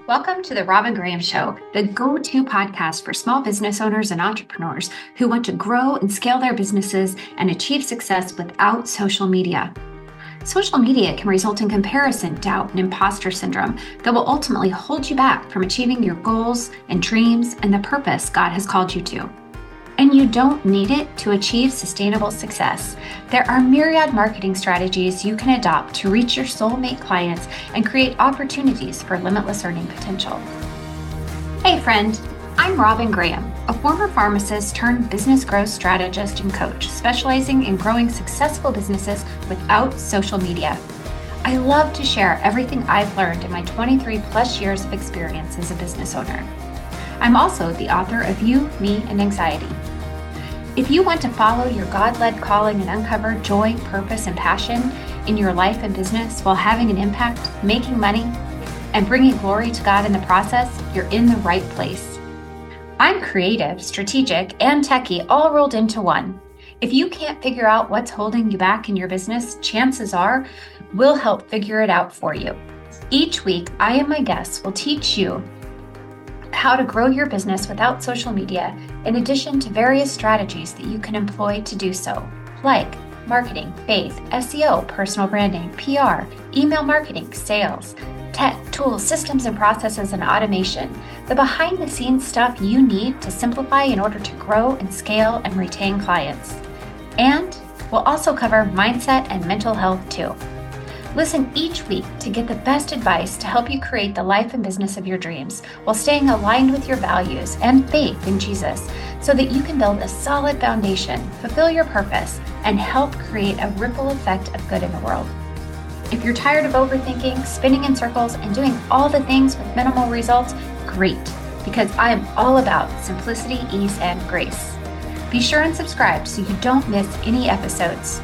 Welcome to the Robin Graham Show, the go-to podcast for small business owners and entrepreneurs who want to grow and scale their businesses and achieve success without social media. Social media can result in comparison, doubt, and imposter syndrome that will ultimately hold you back from achieving your goals and dreams and the purpose God has called you to. And you don't need it to achieve sustainable success. There are myriad marketing strategies you can adopt to reach your soulmate clients and create opportunities for limitless earning potential. Hey friend, I'm Robin Graham, a former pharmacist turned business growth strategist and coach, specializing in growing successful businesses without social media. I love to share everything I've learned in my 23 plus years of experience as a business owner. I'm also the author of You, Me, and Anxiety. If you want to follow your God-led calling and uncover joy, purpose, and passion in your life and business while having an impact, making money, and bringing glory to God in the process, you're in the right place. I'm creative, strategic, and techie all rolled into one. If you can't figure out what's holding you back in your business, chances are we'll help figure it out for you. Each week, I and my guests will teach you how to grow your business without social media, in addition to various strategies that you can employ to do so, like marketing, faith, SEO, personal branding, PR, email marketing, sales, tech, tools, systems and processes, and automation, the behind-the-scenes stuff you need to simplify in order to grow and scale and retain clients. And we'll also cover mindset and mental health too. Listen each week to get the best advice to help you create the life and business of your dreams while staying aligned with your values and faith in Jesus so that you can build a solid foundation, fulfill your purpose, and help create a ripple effect of good in the world. If you're tired of overthinking, spinning in circles, and doing all the things with minimal results, great, because I am all about simplicity, ease, and grace. Be sure and subscribe so you don't miss any episodes.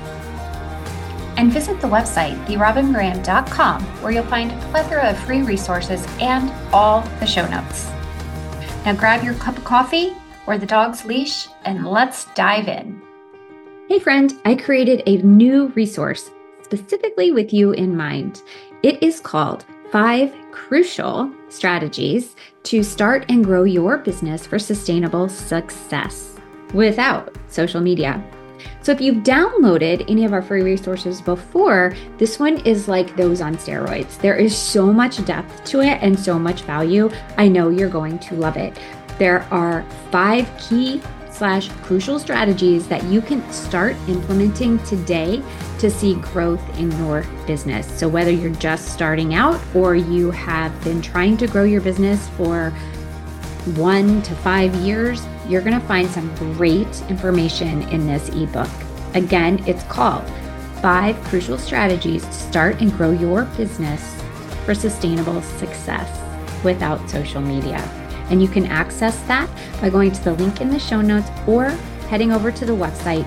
And visit the website, therobingraham.com, where you'll find a plethora of free resources and all the show notes. Now grab your cup of coffee or the dog's leash and let's dive in. Hey friend, I created a new resource specifically with you in mind. It is called 5 Crucial Strategies to Start and Grow Your Business for Sustainable Success without social media. So if you've downloaded any of our free resources before, this one is like those on steroids. There is so much depth to it and so much value. I know you're going to love it. There are 5 key/crucial strategies that you can start implementing today to see growth in your business. So whether you're just starting out or you have been trying to grow your business for 1 to 5 years, you're going to find some great information in this ebook. Again, it's called 5 Crucial Strategies to Start and Grow Your Business for Sustainable Success without social media. And you can access that by going to the link in the show notes or heading over to the website,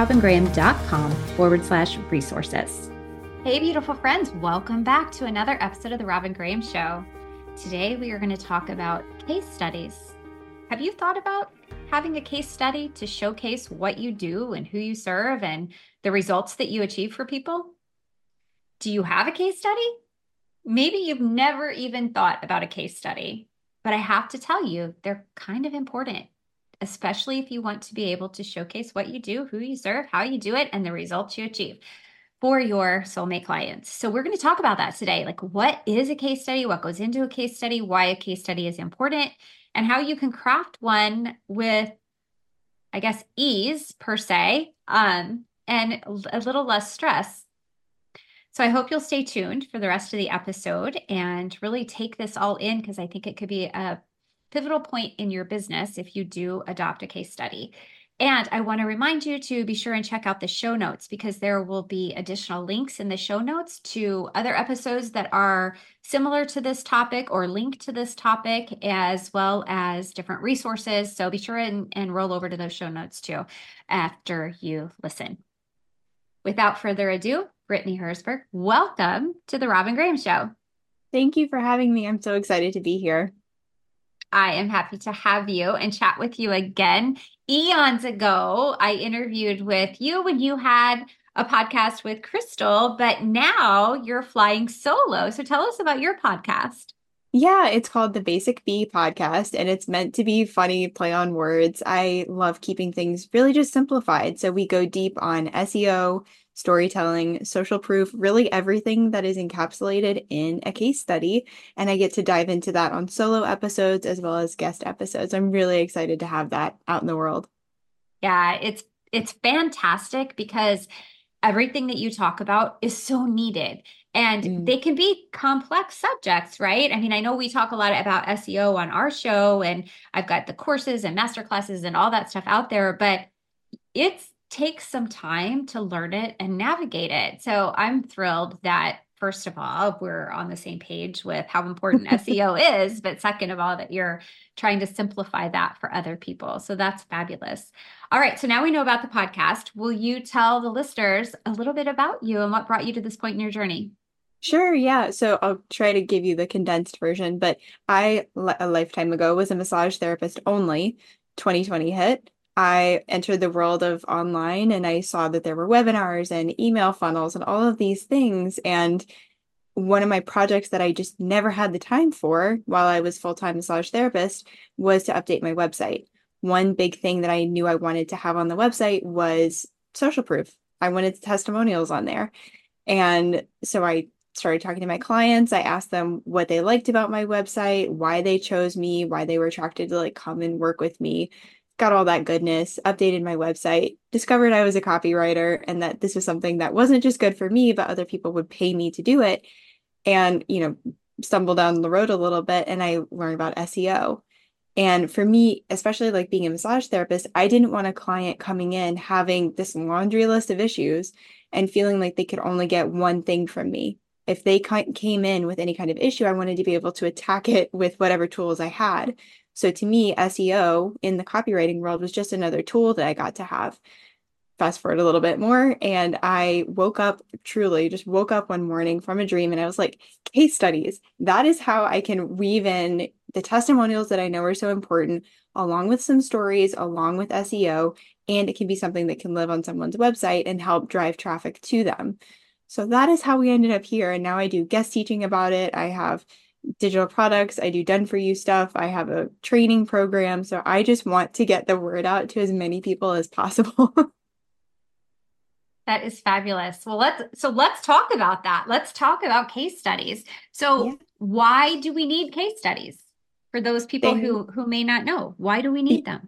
therobingraham.com/resources. Hey, beautiful friends. Welcome back to another episode of The Robin Graham Show. Today, we are going to talk about case studies. Have you thought about having a case study to showcase what you do and who you serve and the results that you achieve for people? Do you have a case study? Maybe you've never even thought about a case study, but I have to tell you, they're kind of important, especially if you want to be able to showcase what you do, who you serve, how you do it, and the results you achieve for your soulmate clients. So we're going to talk about that today. Like, what is a case study? What goes into a case study? Why a case study is important? And how you can craft one with, I guess, ease per se, and a little less stress. So I hope you'll stay tuned for the rest of the episode and really take this all in, because I think it could be a pivotal point in your business if you do adopt a case study. And I want to remind you to be sure and check out the show notes, because there will be additional links in the show notes to other episodes that are similar to this topic or linked to this topic, as well as different resources. So be sure and roll over to those show notes too after you listen. Without further ado, Brittany Herzberg, welcome to the Robin Graham Show. Thank you for having me. I'm so excited to be here. I am happy to have you and chat with you again. Eons ago, I interviewed with you when you had a podcast with Crystal, but now you're flying solo. So tell us about your podcast. Yeah, it's called the Basic Bee Podcast, and it's meant to be funny, play on words. I love keeping things really just simplified. So we go deep on SEO, storytelling, social proof, really everything that is encapsulated in a case study. And I get to dive into that on solo episodes as well as guest episodes. I'm really excited to have that out in the world. Yeah, it's fantastic because everything that you talk about is so needed. And Mm. they can be complex subjects, right? I mean, I know we talk a lot about SEO on our show, and I've got the courses and master classes and all that stuff out there, but it takes some time to learn it and navigate it. So I'm thrilled that, first of all, we're on the same page with how important SEO is, but second of all, that you're trying to simplify that for other people. So that's fabulous. All right. So now we know about the podcast. Will you tell the listeners a little bit about you and what brought you to this point in your journey? Sure, yeah. So I'll try to give you the condensed version, but a lifetime ago, was a massage therapist only. 2020 hit. I entered the world of online and I saw that there were webinars and email funnels and all of these things. And one of my projects that I just never had the time for while I was full-time massage therapist was to update my website. One big thing that I knew I wanted to have on the website was social proof. I wanted testimonials on there. And so I started talking to my clients. I asked them what they liked about my website, why they chose me, why they were attracted to like come and work with me. Got all that goodness, updated my website, discovered I was a copywriter and that this was something that wasn't just good for me, but other people would pay me to do it. And, stumbled down the road a little bit and I learned about SEO. And for me, especially like being a massage therapist, I didn't want a client coming in having this laundry list of issues and feeling like they could only get one thing from me. If they came in with any kind of issue, I wanted to be able to attack it with whatever tools I had. So to me, SEO in the copywriting world was just another tool that I got to have. Fast forward a little bit more, and I woke up, truly just woke up one morning from a dream, and I was like, case studies. That is how I can weave in the testimonials that I know are so important, along with some stories, along with SEO, and it can be something that can live on someone's website and help drive traffic to them. So that is how we ended up here. And now I do guest teaching about it. I have digital products. I do done for you stuff. I have a training program. So I just want to get the word out to as many people as possible. That is fabulous. Well, let's talk about that. Let's talk about case studies. Yeah. So, why do we need case studies? For those people They who may not know, why do we need them?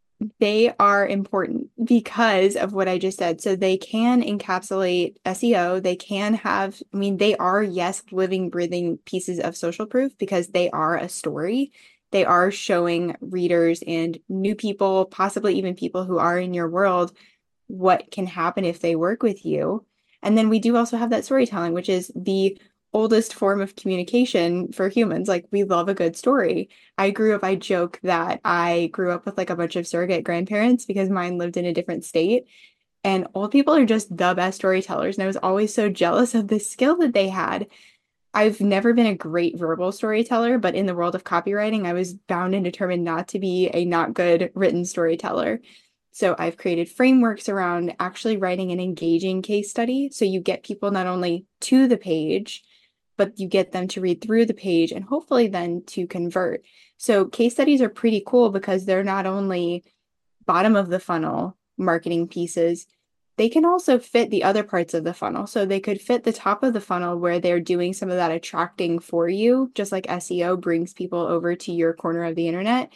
They are important because of what I just said. So they can encapsulate SEO. They can have, I mean, they are, yes, living, breathing pieces of social proof because they are a story. They are showing readers and new people, possibly even people who are in your world, what can happen if they work with you. And then we do also have that storytelling, which is the oldest form of communication for humans. Like we love a good story. I joke that I grew up with like a bunch of surrogate grandparents because mine lived in a different state. And old people are just the best storytellers. And I was always so jealous of the skill that they had. I've never been a great verbal storyteller, but in the world of copywriting, I was bound and determined not to be a not good written storyteller. So I've created frameworks around actually writing an engaging case study. So you get people not only to the page, but you get them to read through the page and hopefully then to convert. So case studies are pretty cool because they're not only bottom of the funnel marketing pieces, they can also fit the other parts of the funnel. So they could fit the top of the funnel where they're doing some of that attracting for you, just like SEO brings people over to your corner of the internet.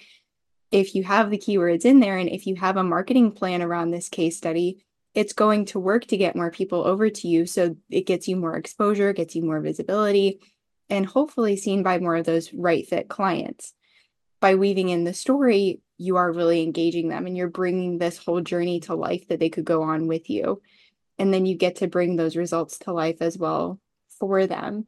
If you have the keywords in there and if you have a marketing plan around this case study, it's going to work to get more people over to you. So it gets you more exposure, gets you more visibility, and hopefully seen by more of those right fit clients. By weaving in the story, you are really engaging them and you're bringing this whole journey to life that they could go on with you. And then you get to bring those results to life as well for them.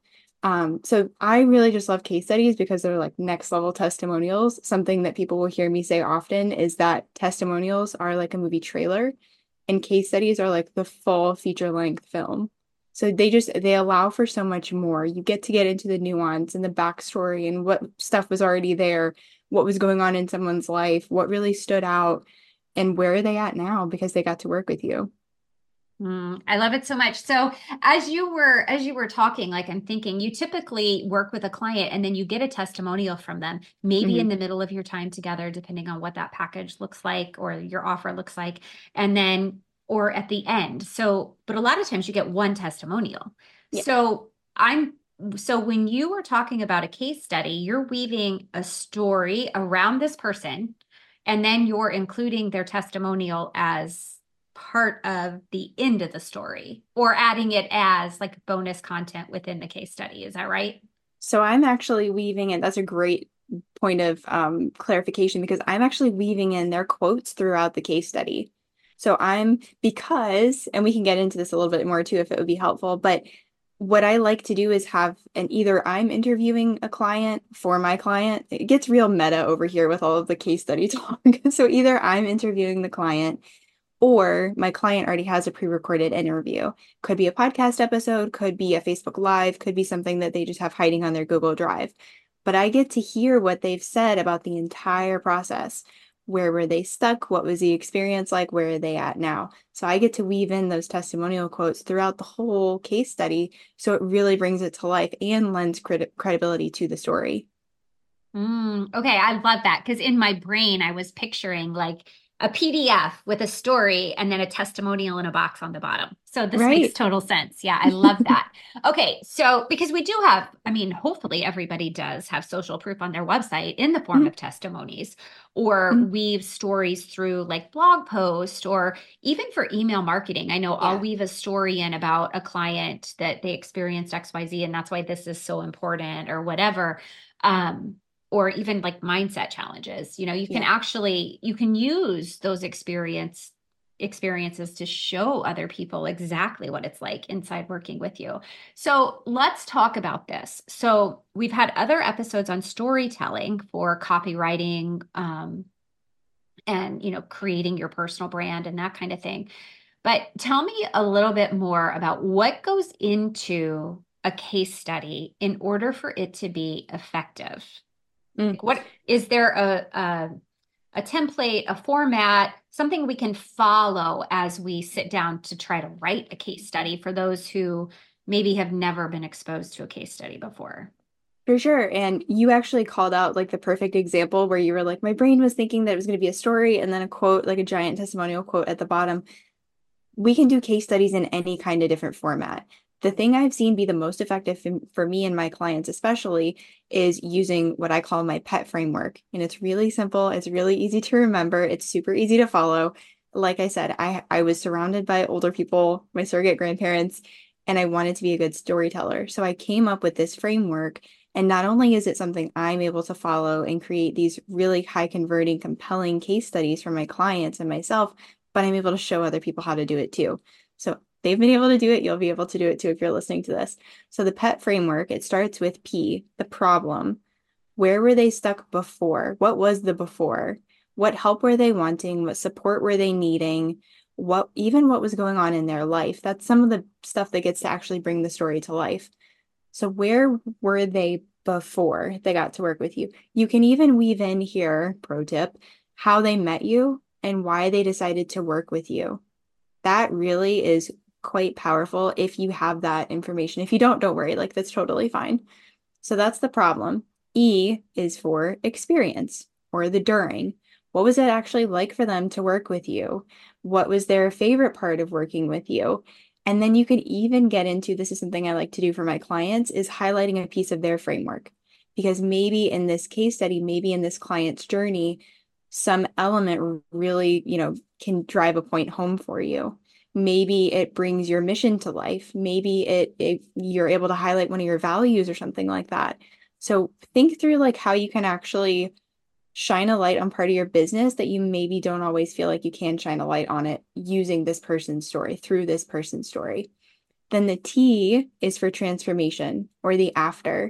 So I really just love case studies because they're like next level testimonials. Something that people will hear me say often is that testimonials are like a movie trailer and case studies are like the full feature length film. So they allow for so much more. You get to get into the nuance and the backstory and what stuff was already there, what was going on in someone's life, what really stood out, and where are they at now because they got to work with you. I love it so much. So as you were talking, like I'm thinking, you typically work with a client and then you get a testimonial from them, maybe in Mhm. the middle of your time together, depending on what that package looks like or your offer looks like, and then or at the end. So, but a lot of times you get one testimonial. Yeah. So I'm so when you were talking about a case study, you're weaving a story around this person, and then you're including their testimonial as part of the end of the story or adding it as like bonus content within the case study. Is that right? So I'm actually weaving in, that's a great point of clarification because I'm actually weaving in their quotes throughout the case study. So and we can get into this a little bit more too if it would be helpful, but what I like to do is have an either I'm interviewing a client for my client. It gets real meta over here with all of the case study talk. So either I'm interviewing the client or my client already has a pre-recorded interview. Could be a podcast episode, could be a Facebook Live, could be something that they just have hiding on their Google Drive. But I get to hear what they've said about the entire process. Where were they stuck? What was the experience like? Where are they at now? So I get to weave in those testimonial quotes throughout the whole case study. So it really brings it to life and lends credibility to the story. Okay, I love that because in my brain I was picturing like a PDF with a story and then a testimonial in a box on the bottom. So this makes Right. total sense. Yeah, I love that. Okay, so because we do have, I mean, hopefully everybody does have social proof on their website in the form of testimonies or Mhm. weave stories through like blog posts or even for email marketing. I know I'll Yeah. weave a story in about a client that they experienced XYZ and that's why this is so important or whatever. Um, or even like mindset challenges. You can Yeah. actually you can use those experiences to show other people exactly what it's like inside working with you. So let's talk about this. So we've had other episodes on storytelling for copywriting, and creating your personal brand and that kind of thing. But tell me a little bit more about what goes into a case study in order for it to be effective. Mm. Like, what is there a template, a format, something we can follow as we sit down to try to write a case study for those who maybe have never been exposed to a case study before? For sure. And you actually called out like the perfect example where you were like, my brain was thinking that it was going to be a story and then a quote, like a giant testimonial quote at the bottom. We can do case studies in any kind of different format. The thing I've seen be the most effective for me and my clients, especially, is using what I call my PET framework. And it's really simple. It's really easy to remember. It's super easy to follow. Like I said, I was surrounded by older people, my surrogate grandparents, and I wanted to be a good storyteller. So I came up with this framework. And not only is it something I'm able to follow and create these really high converting, compelling case studies for my clients and myself, but I'm able to show other people how to do it too. So they've been able to do it. You'll be able to do it too if you're listening to this. So the PET framework, it starts with P, the problem. Where were they stuck before? What was the before? What help were they wanting? What support were they needing? What was going on in their life? That's some of the stuff that gets to actually bring the story to life. So where were they before they got to work with you? You can even weave in here, pro tip, how they met you and why they decided to work with you. That really is quite powerful if you have that information. If you don't worry, like that's totally fine. So that's the problem. E is for experience or the during. What was it actually like for them to work with you? What was their favorite part of working with you? And then you could even get into this is something I like to do for my clients is highlighting a piece of their framework. Because maybe in this case study, maybe in this client's journey, some element really, can drive a point home for you. Maybe it brings your mission to life. Maybe you're able to highlight one of your values or something like that. So think through like how you can actually shine a light on part of your business that you maybe don't always feel like you can shine a light on it using this person's story, through this person's story. Then the T is for transformation or the after.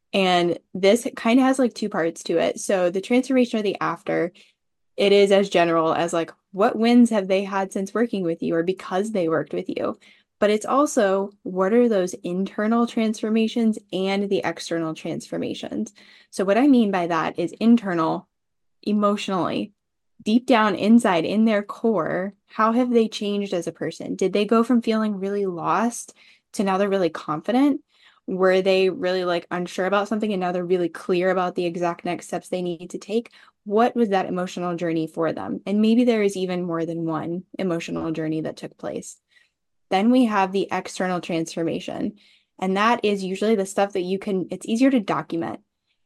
And this kind of has like two parts to it. So the transformation or the after, it is as general as like what wins have they had since working with you or because they worked with you. But it's also what are those internal transformations and the external transformations. So what I mean by that is internal, emotionally. deep down inside in their core, how have they changed as a person? Did they go from feeling really lost to now they're really confident? Were they really like unsure about something and now they're really clear about the exact next steps they need to take? What was that emotional journey for them? And maybe there is even more than one emotional journey that took place. Then we have the external transformation. And that is usually the stuff that it's easier to document.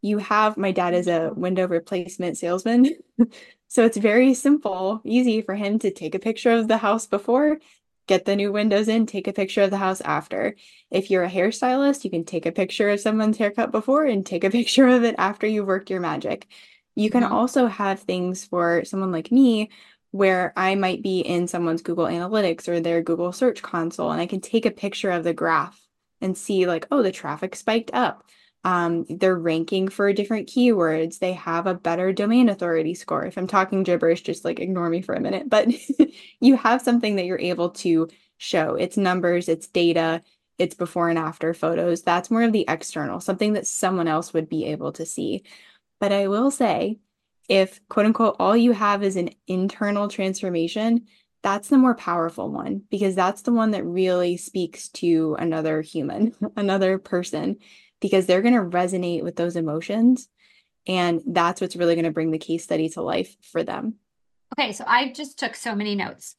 My dad is a window replacement salesman. So it's very simple, easy for him to take a picture of the house before, get the new windows in, take a picture of the house after. If you're a hairstylist, you can take a picture of someone's haircut before and take a picture of it after you've worked your magic. You can Mhm. also have things for someone like me where I might be in someone's Google Analytics or their Google Search Console, and I can take a picture of the graph and see like, oh, the traffic spiked up. They're ranking for different keywords. They have a better domain authority score. If I'm talking gibberish, just like ignore me for a minute. But you have something that you're able to show. It's numbers, it's data, it's before and after photos. That's more of the external, something that someone else would be able to see. But I will say, if quote unquote all you have is an internal transformation, that's the more powerful one because that's the one that really speaks to another human, another person, because they're going to resonate with those emotions. And that's what's really going to bring the case study to life for them. Okay, so I just took so many notes.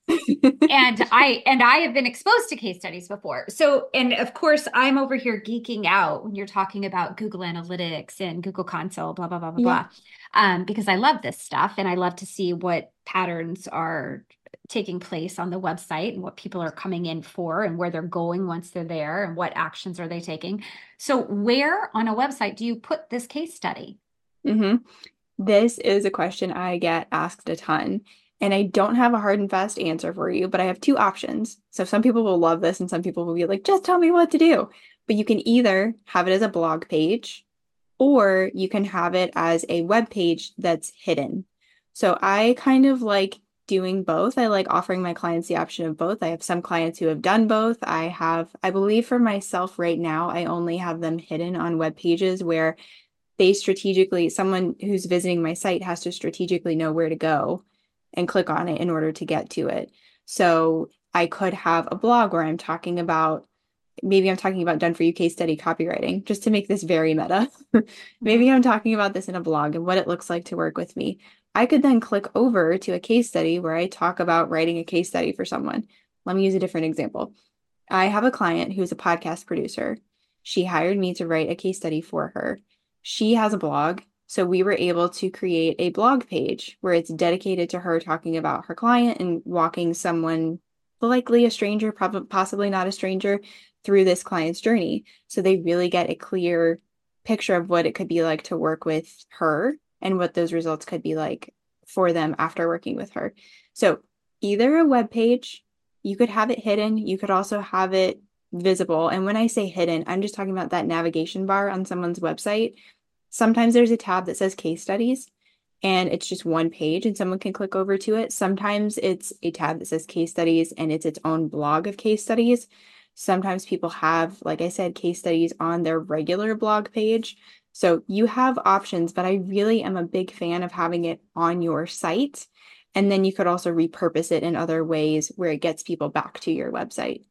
And I have been exposed to case studies before. So, and of course, I'm over here geeking out when you're talking about Google Analytics and Google Console, blah blah blah blah Yeah. blah, because I love this stuff and I love to see what patterns are taking place on the website and what people are coming in for and where they're going once they're there and what actions are they taking. So, where on a website do you put this case study? hmm This is a question I get asked a ton, and I don't have a hard and fast answer for you, but I have two options. So some people will love this, and some people will be like, just tell me what to do. But you can either have it as a blog page, or you can have it as a web page that's hidden. So I kind of like doing both. I like offering my clients the option of both. I have some clients who have done both. I believe for myself right now, I only have them hidden on web pages where someone who's visiting my site has to strategically know where to go and click on it in order to get to it. So I could have a blog where maybe I'm talking about done for you case study copywriting, just to make this very meta. Mhm. Maybe I'm talking about this in a blog and what it looks like to work with me. I could then click over to a case study where I talk about writing a case study for someone. Let me use a different example. I have a client who's a podcast producer. She hired me to write a case study for her. She has a blog, so we were able to create a blog page where it's dedicated to her talking about her client and walking someone, likely a stranger, probably possibly not a stranger, through this client's journey. So they really get a clear picture of what it could be like to work with her and what those results could be like for them after working with her. So either a web page, you could have it hidden, you could also have it visible. And when I say hidden, I'm just talking about that navigation bar on someone's website. Sometimes there's a tab that says case studies and it's just one page and someone can click over to it. Sometimes it's a tab that says case studies and it's its own blog of case studies. Sometimes people have, like I said, case studies on their regular blog page. So you have options, but I really am a big fan of having it on your site. And then you could also repurpose it in other ways where it gets people back to your website.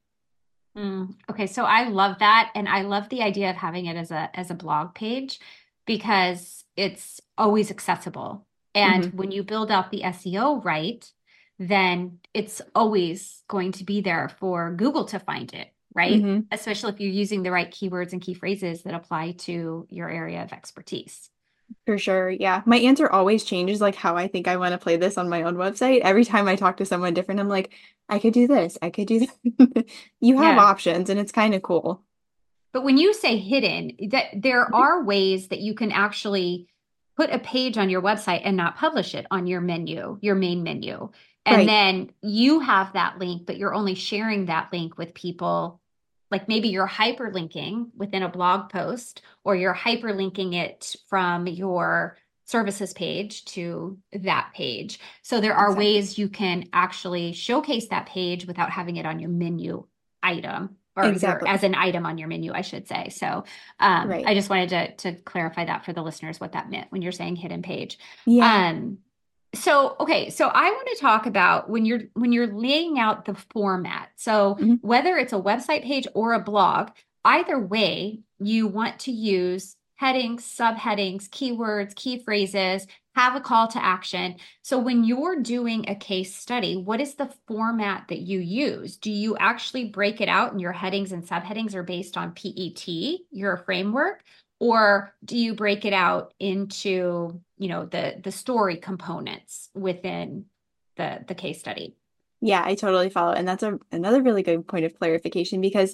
Okay, so I love that, and I love the idea of having it as a blog page because it's always accessible. And hmm when you build out the SEO right, then it's always going to be there for Google to find it, right? hmm Especially if you're using the right keywords and key phrases that apply to your area of expertise. For sure. Yeah. My answer always changes like how I think I want to play this on my own website. Every time I talk to someone different, I'm like, I could do this. I could do that. You have Yeah. options and it's kind of cool. But when you say hidden, that there are ways that you can actually put a page on your website and not publish it on your menu, your main menu. And Right. then you have that link, but you're only sharing that link with people. Like maybe you're hyperlinking within a blog post, or you're hyperlinking it from your services page to that page. So there are Exactly. ways you can actually showcase that page without having it on your menu item or your Exactly. as an item on your menu, I should say. So Right. I just wanted to clarify that for the listeners what that meant when you're saying hidden page. Yeah. Um, So, okay, so I want to talk about when you're laying out the format. So, Mhm. whether it's a website page or a blog, either way, you want to use headings, subheadings, keywords, key phrases, have a call to action. So, when you're doing a case study, what is the format that you use? Do you actually break it out and your headings and subheadings are based on PET, your framework? Or do you break it out into, the story components within the case study? Yeah, I totally follow. And that's another really good point of clarification because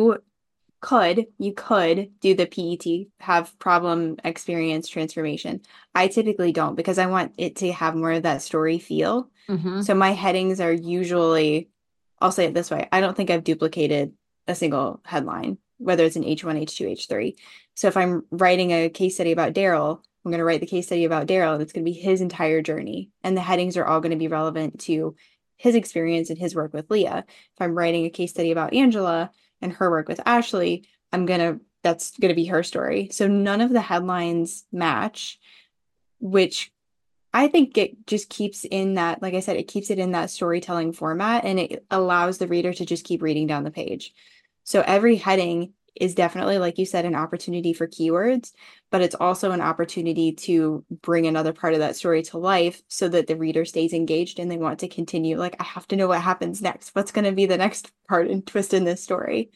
you could do the PET, have problem experience transformation. I typically don't because I want it to have more of that story feel. Mm-hmm. So my headings are usually, I'll say it this way, I don't think I've duplicated a single headline, whether it's an H1, H2, H3. So if I'm writing a case study about Daryl, I'm going to write the case study about Daryl, and it's going to be his entire journey. And the headings are all going to be relevant to his experience and his work with Leah. If I'm writing a case study about Angela and her work with Ashley, that's gonna be her story. So none of the headlines match, which I think it just keeps in that, like I said, it keeps it in that storytelling format and it allows the reader to just keep reading down the page. So every heading is definitely, like you said, an opportunity for keywords, but it's also an opportunity to bring another part of that story to life so that the reader stays engaged and they want to continue. Like, I have to know what happens next. What's going to be the next part and twist in this story?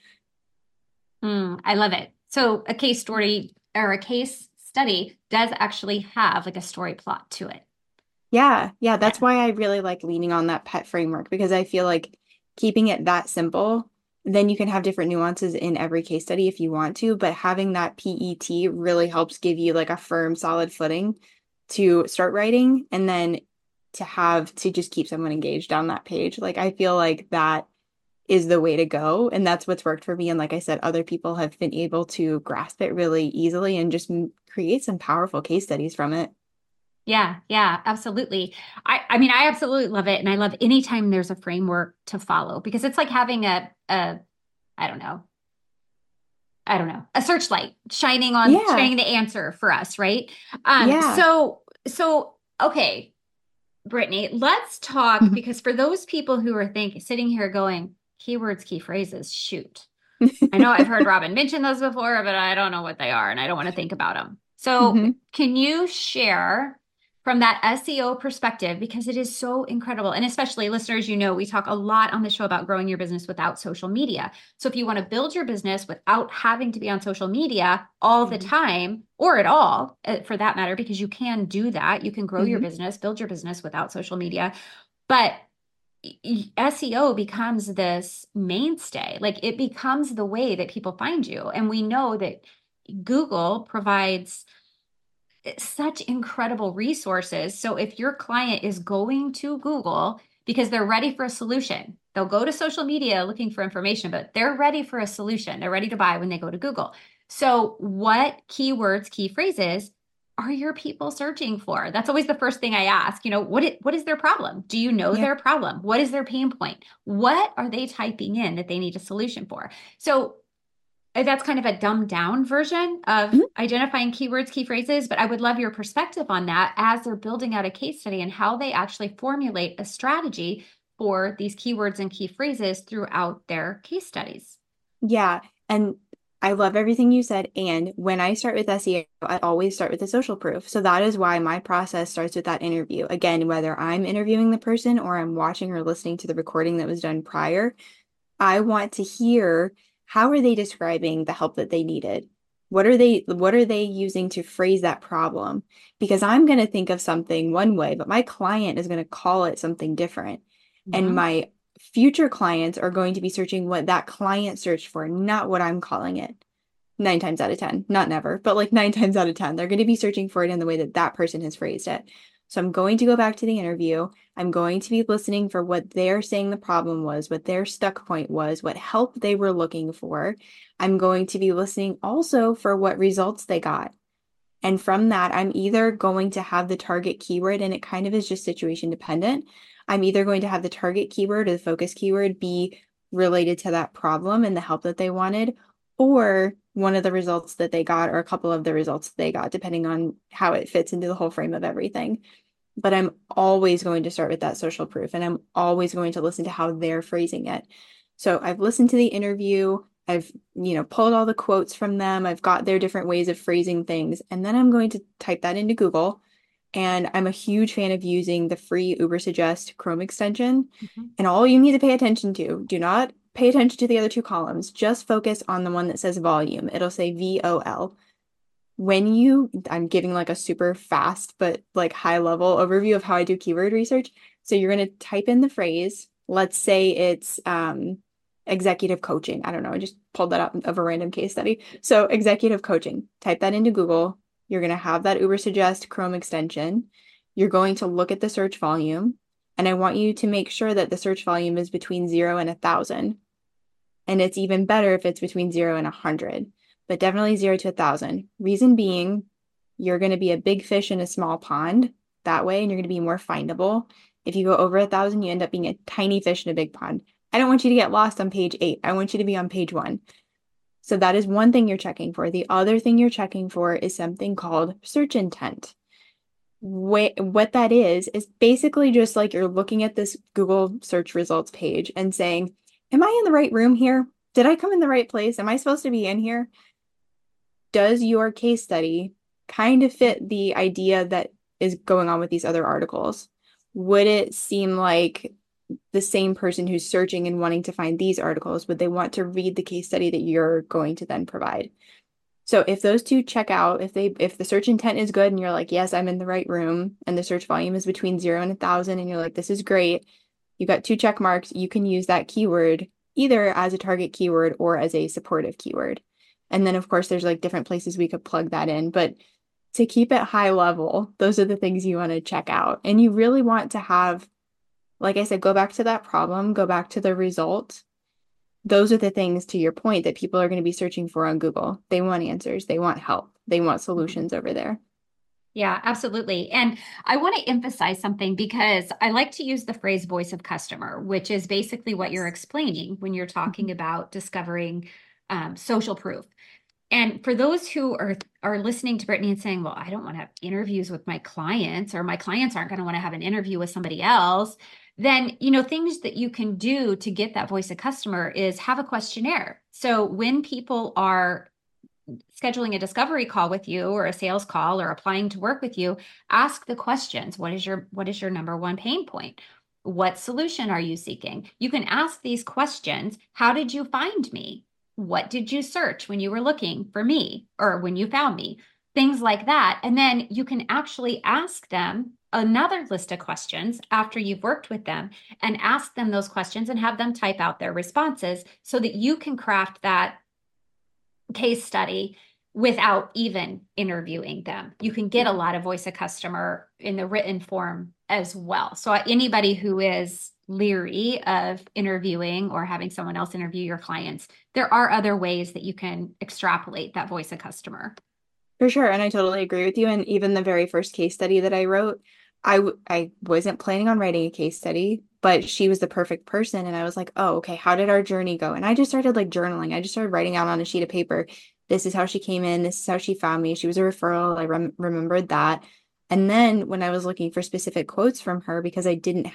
I love it. So a case story or a case study does actually have like a story plot to it. Yeah, yeah, that's Yeah. why I really like leaning on that pet framework because I feel like keeping it that simple, then you can have different nuances in every case study if you want to, but having that PET really helps give you like a firm, solid footing to start writing and then to just keep someone engaged on that page. Like I feel like that is the way to go, and that's what's worked for me. And like I said, other people have been able to grasp it really easily and just create some powerful case studies from it. Yeah, yeah, absolutely. I mean, I absolutely love it. And I love anytime there's a framework to follow because it's like having I don't know, a searchlight Yeah, shining the answer for us, right? Um, yeah. so so okay, Brittany, let's talk because for those people who are sitting here going, keywords, key phrases, shoot. I know I've heard Robin mention those before, but I don't know what they are and I don't want to think about them. So, Mhm. can you share from that SEO perspective? Because it is so incredible. And especially listeners, we talk a lot on the show about growing your business without social media. So, if you want to build your business without having to be on social media all the Mhm. time or at all, for that matter, because you can do that, you can grow your Mhm. business, build your business without social media. But SEO becomes this mainstay. Like it becomes the way that people find you. And we know that Google provides such incredible resources. So if your client is going to Google because they're ready for a solution, they'll go to social media looking for information, but they're ready for a solution. They're ready to buy when they go to Google. So what keywords, key phrases are your people searching for? That's always the first thing I ask. What is their problem? Do you know Yeah. their problem? What is their pain point? What are they typing in that they need a solution for? So that's kind of a dumbed down version of Mhm. identifying keywords, key phrases, but I would love your perspective on that as they're building out a case study and how they actually formulate a strategy for these keywords and key phrases throughout their case studies. Yeah. And I love everything you said. And when I start with SEO, I always start with the social proof. So that is why my process starts with that interview. Again, whether I'm interviewing the person or I'm watching or listening to the recording that was done prior, I want to hear how are they describing the help that they needed? What are they using to phrase that problem? Because I'm going to think of something one way, but my client is going to call it something different. And Mhm. my future clients are going to be searching what that client searched for, not what I'm calling it. 9 times out of 10, not never, but like 9 times out of 10, they're going to be searching for it in the way that that person has phrased it. So I'm going to go back to the interview. I'm going to be listening for what they're saying the problem was, what their stuck point was, what help they were looking for. I'm going to be listening also for what results they got. And from that, I'm either going to have the target keyword, and it kind of is just situation dependent. I'm either going to have the target keyword or the focus keyword be related to that problem and the help that they wanted, or one of the results that they got, or a couple of the results that they got, depending on how it fits into the whole frame of everything. but I'm always going to start with that social proof, and I'm always going to listen to how they're phrasing it. So I've listened to the interview, I've, pulled all the quotes from them, I've got their different ways of phrasing things, and then I'm going to type that into Google. And I'm a huge fan of using the free Ubersuggest Chrome extension. Mhm. And all you need to pay attention to, do not pay attention to the other two columns, just focus on the one that says volume. It'll say VOL. I'm giving like a super fast but like high level overview of how I do keyword research. So you're going to type in the phrase. Let's say it's executive coaching. I don't know. I just pulled that out of a random case study. So executive coaching, type that into Google. You're going to have that Ubersuggest Chrome extension. You're going to look at the search volume. And I want you to make sure that the search volume is between 0 and 1,000. And it's even better if it's between 0 and 100, but definitely 0 to 1,000. Reason being, you're going to be a big fish in a small pond that way, and you're going to be more findable. If you go over 1,000, you end up being a tiny fish in a big pond. I don't want you to get lost on page 8. I want you to be on page 1. So that is one thing you're checking for. The other thing you're checking for is something called search intent. What that is basically just like you're looking at this Google search results page and saying, am I in the right room here? Did I come in the right place? Am I supposed to be in here? Does your case study kind of fit the idea that is going on with these other articles? Would it seem like the same person who's searching and wanting to find these articles, would they want to read the case study that you're going to then provide? So if those two check out, if the search intent is good and you're like, yes, I'm in the right room, and the search volume is between 0 and 1,000, and you're like, this is great, you got 2 check marks, you can use that keyword either as a target keyword or as a supportive keyword. And then of course there's like different places we could plug that in, but to keep it high level, those are the things you want to check out. And you really want to have, like I said, go back to that problem, go back to the result. Those are the things, to your point, that people are going to be searching for on Google. They want answers, they want help, they want solutions over there. Yeah, absolutely. And I want to emphasize something because I like to use the phrase voice of customer, which is basically what you're explaining when you're talking about discovering social proof. And for those who are listening to Brittany and saying, well, I don't want to have interviews with my clients, or my clients aren't going to want to have an interview with somebody else, then, things that you can do to get that voice of customer is have a questionnaire. So when people are scheduling a discovery call with you or a sales call or applying to work with you, ask the questions. What is your number one pain point? What solution are you seeking? You can ask these questions. How did you find me? What did you search when you were looking for me or when you found me? Things like that. And then you can actually ask them another list of questions after you've worked with them, and ask them those questions and have them type out their responses so that you can craft that case study without even interviewing them. You can get a lot of voice of customer in the written form as well. So anybody who is leery of interviewing or having someone else interview your clients, there are other ways that you can extrapolate that voice of customer. For sure. And I totally agree with you. And even the very first case study that I wrote, I wasn't planning on writing a case study, but she was the perfect person. And I was like, oh, okay, how did our journey go? And I just started like journaling. I just started writing out on a sheet of paper. This is how she came in. This is how she found me. She was a referral. I remembered that. And then when I was looking for specific quotes from her, because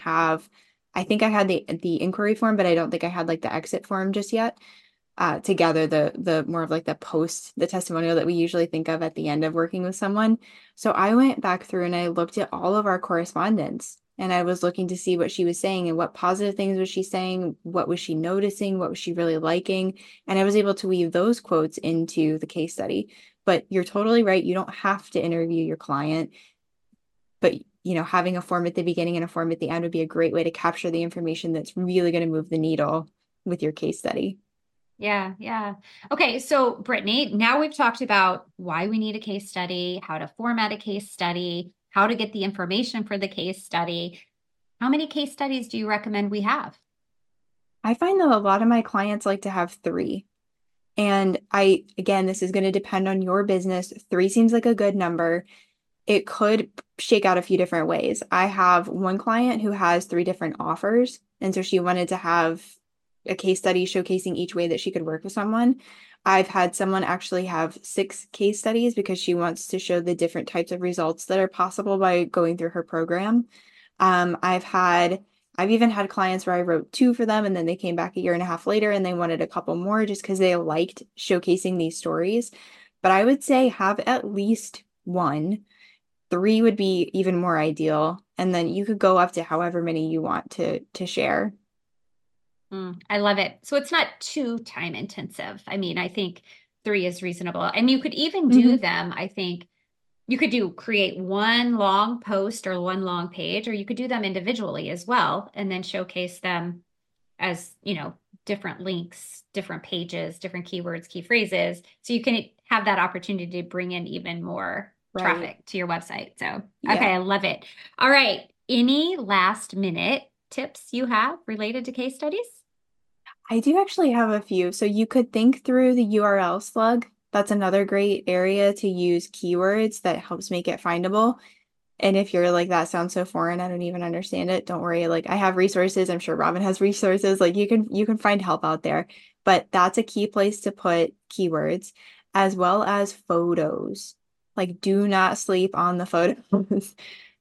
I think I had the inquiry form, but I don't think I had like the exit form just yet. To gather the more of like the testimonial that we usually think of at the end of working with someone. So I went back through and I looked at all of our correspondence, and I was looking to see what she was saying and what positive things was she saying, what was she noticing, what was she really liking, and I was able to weave those quotes into the case study. But you're totally right, you don't have to interview your client, but having a form at the beginning and a form at the end would be a great way to capture the information that's really going to move the needle with your case study. Yeah, yeah. Okay, so Brittany, now we've talked about why we need a case study, how to format a case study, how to get the information for the case study. How many case studies do you recommend we have? I find that a lot of my clients like to have 3. And again, this is going to depend on your business. 3 seems like a good number. It could shake out a few different ways. I have one client who has 3 different offers. And so she wanted to have a case study showcasing each way that she could work with someone. I've had someone actually have 6 case studies because she wants to show the different types of results that are possible by going through her program. Um, I've had, I've even had clients where I wrote 2 for them and then they came back a year and a half later and they wanted a couple more just because they liked showcasing these stories. But I would say have at least 1. 3 would be even more ideal. And then you could go up to however many you want to share. I love it. So it's not too time intensive. I mean, I think 3 is reasonable. And you could even do Mhm. them, I think you could create one long post or one long page, or you could do them individually as well, and then showcase them as, different links, different pages, different keywords, key phrases. So you can have that opportunity to bring in even more Right. traffic to your website. So, Yeah. okay, I love it. All right. Any last minute tips you have related to case studies? I do actually have a few. So you could think through the URL slug. That's another great area to use keywords that helps make it findable. And if you're like, that sounds so foreign, I don't even understand it, don't worry. Like I have resources. I'm sure Robin has resources. Like you can find help out there. But that's a key place to put keywords as well as photos. Like do not sleep on the photos.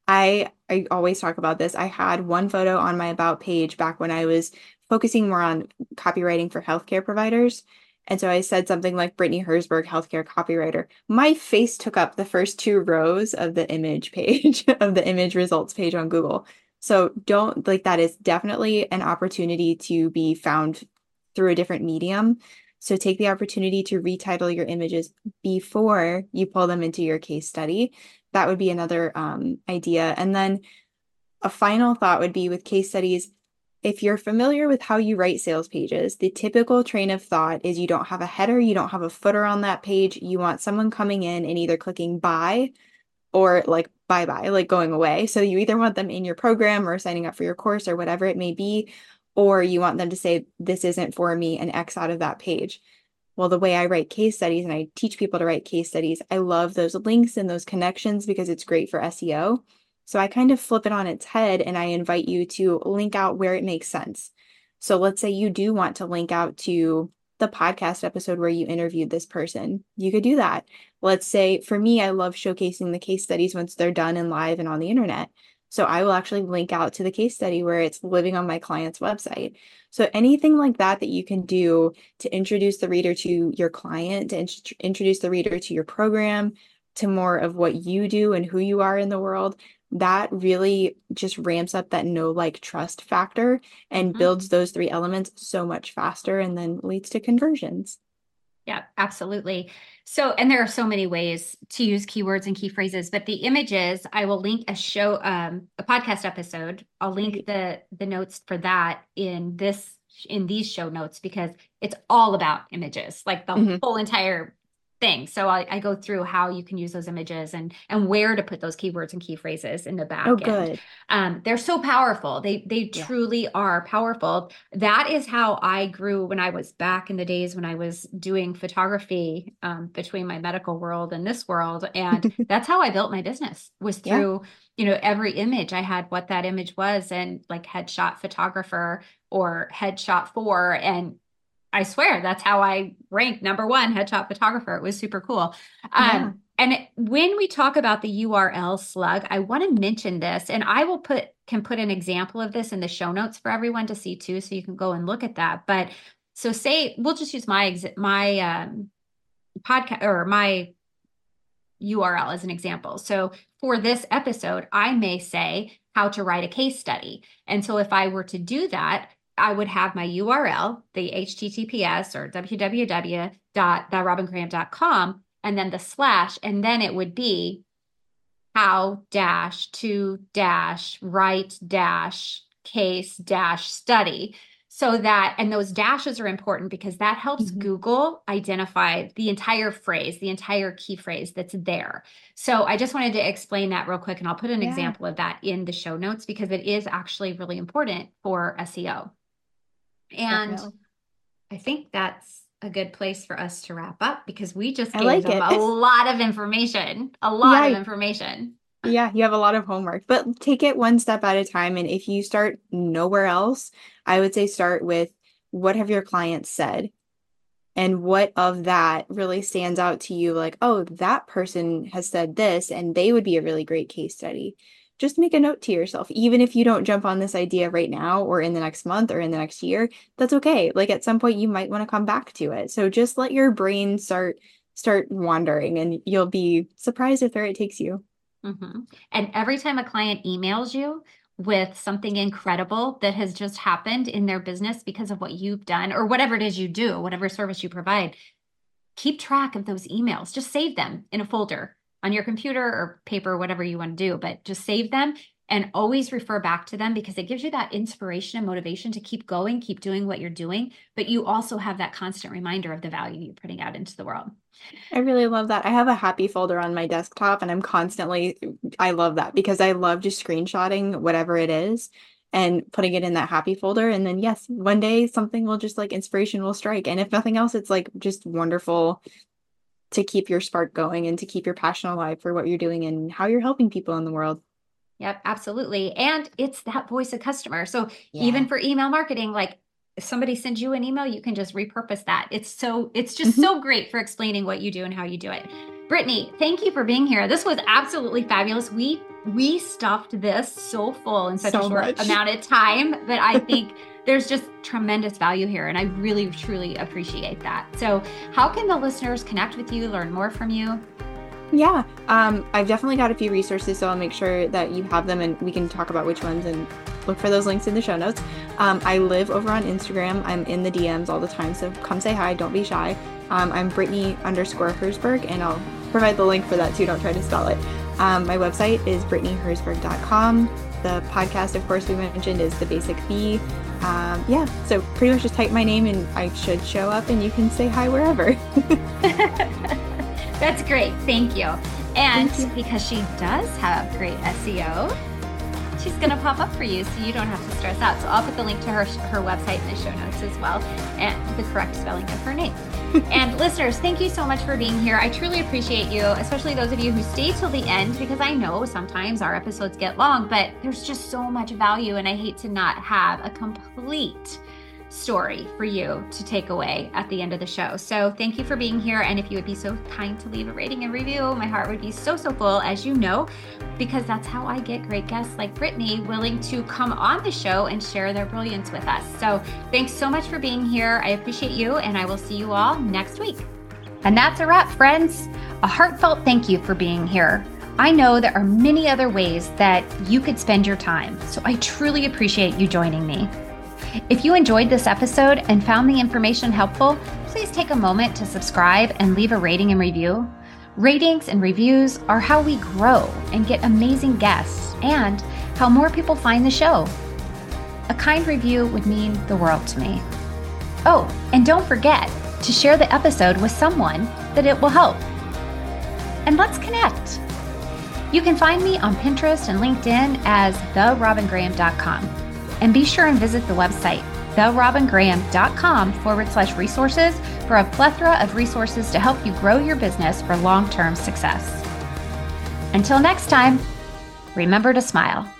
I always talk about this. I had one photo on my about page back when I was focusing more on copywriting for healthcare providers. And so I said something like Brittany Herzberg, healthcare copywriter. My face took up the first 2 rows of the image page, of the image results page on Google. So don't like that is definitely an opportunity to be found through a different medium. So take the opportunity to retitle your images before you pull them into your case study. That would be another idea. And then a final thought would be with case studies, if you're familiar with how you write sales pages, the typical train of thought is you don't have a header, you don't have a footer on that page. You want someone coming in and either clicking buy or like bye bye, like going away. So you either want them in your program or signing up for your course or whatever it may be, or you want them to say, this isn't for me, and X out of that page. Well, the way I write case studies and I teach people to write case studies, I love those links and those connections because it's great for SEO. So I kind of flip it on its head and I invite you to link out where it makes sense. So let's say you do want to link out to the podcast episode where you interviewed this person. You could do that. Let's say for me, I love showcasing the case studies once they're done and live and on the internet. So I will actually link out to the case study where it's living on my client's website. So anything like that that you can do to introduce the reader to your client, to introduce the reader to your program, to more of what you do and who you are in the world, that really just ramps up that know, like, trust factor and Mhm. builds those 3 elements so much faster and then leads to conversions. Yeah, absolutely. So, and there are so many ways to use keywords and key phrases, but the images, I will link a podcast episode. I'll link Right. the notes for that in these show notes because it's all about images, like the Mhm. whole entire thing. So I go through how you can use those images and where to put those keywords and key phrases in the Oh, back end. good. They're so powerful. They Yeah. truly are powerful. That is how I grew when I was back in the days when I was doing photography between my medical world and this world. And that's how I built my business was Yeah. through, every image I had what that image was and like headshot photographer or headshot for. And I swear that's how I ranked #1 headshot photographer. It was super cool. Yeah. When we talk about the URL slug, I want to mention this, and I will can put an example of this in the show notes for everyone to see too, so you can go and look at that. But so say we'll just use my podcast or my URL as an example. So for this episode, I may say how to write a case study. And so if I were to do that, I would have my URL, the HTTPS or www.therobingraham.com, and then the slash, and then it would be how dash to dash write dash case dash study. So that, and those dashes are important because that helps Mhm. Google identify the entire phrase, the entire key phrase that's there. So I just wanted to explain that real quick, and I'll put an Yeah. example of that in the show notes because it is actually really important for SEO. And Definitely. I think that's a good place for us to wrap up because we just I gave like them it. a lot of information, a lot of Yeah. information. Yeah, you have a lot of homework, but take it one step at a time. And if you start nowhere else, I would say start with what have your clients said? and what of that really stands out to you, like, oh, that person has said this and they would be a really great case study. Just make a note to yourself, even if you don't jump on this idea right now or in the next month or in the next year, that's okay. Like at some point you might want to come back to it. So just let your brain start wandering, and you'll be surprised at where it takes you. Mm-hmm. And every time a client emails you with something incredible that has just happened in their business because of what you've done or whatever it is you do, whatever service you provide, keep track of those emails. Just save them in a folder on your computer or paper, whatever you want to do, but just save them and always refer back to them, because it gives you that inspiration and motivation to keep going, keep doing what you're doing. But you also have that constant reminder of the value you're putting out into the world. I really love that. I have a happy folder on my desktop, and I love that because I love just screenshotting whatever it is and putting it in that happy folder. And then, yes, one day something will just like inspiration will strike. And if nothing else, it's like just wonderful to keep your spark going and to keep your passion alive for what you're doing and how you're helping people in the world. Yep, absolutely. And it's that voice of customer. So even for email marketing, like if somebody sends you an email, you can just repurpose that. It's just so great for explaining what you do and how you do it. Brittany, thank you for being here. This was absolutely fabulous. We stuffed this so full in such a short amount of time, but I think there's just tremendous value here. And I really, truly appreciate that. So how can the listeners connect with you, learn more from you? Yeah, I've definitely got a few resources, so I'll make sure that you have them and we can talk about which ones and look for those links in the show notes. I live over on Instagram. I'm in the DMs all the time, so come say hi. Don't be shy. I'm Brittany_Herzberg, and I'll provide the link for that too. Don't try to spell it. My website is brittanyherzberg.com. The podcast, of course, we mentioned is The Basic Bee. So pretty much just type my name and I should show up, and you can say hi wherever. That's great. Thank you. And because she does have great SEO, she's going to pop up for you so you don't have to stress out. So I'll put the link to her website in the show notes as well, and the correct spelling of her name. And listeners, thank you so much for being here. I truly appreciate you, especially those of you who stay till the end, because I know sometimes our episodes get long, but there's just so much value, and I hate to not have a complete story for you to take away at the end of the show. So thank you for being here. And if you would be so kind to leave a rating and review, my heart would be so full, as you know, because that's how I get great guests like Brittany willing to come on the show and share their brilliance with us. So thanks so much for being here. I appreciate you, and I will see you all next week. And that's a wrap, friends. A heartfelt thank you for being here. I know there are many other ways that you could spend your time, so I truly appreciate you joining me. If you enjoyed this episode and found the information helpful, please take a moment to subscribe and leave a rating and review. Ratings and reviews are how we grow and get amazing guests, and how more people find the show. A kind review would mean the world to me. Oh, and don't forget to share the episode with someone that it will help. And let's connect. You can find me on Pinterest and LinkedIn as therobingraham.com. And be sure and visit the website, therobingraham.com/resources for a plethora of resources to help you grow your business for long-term success. Until next time, remember to smile.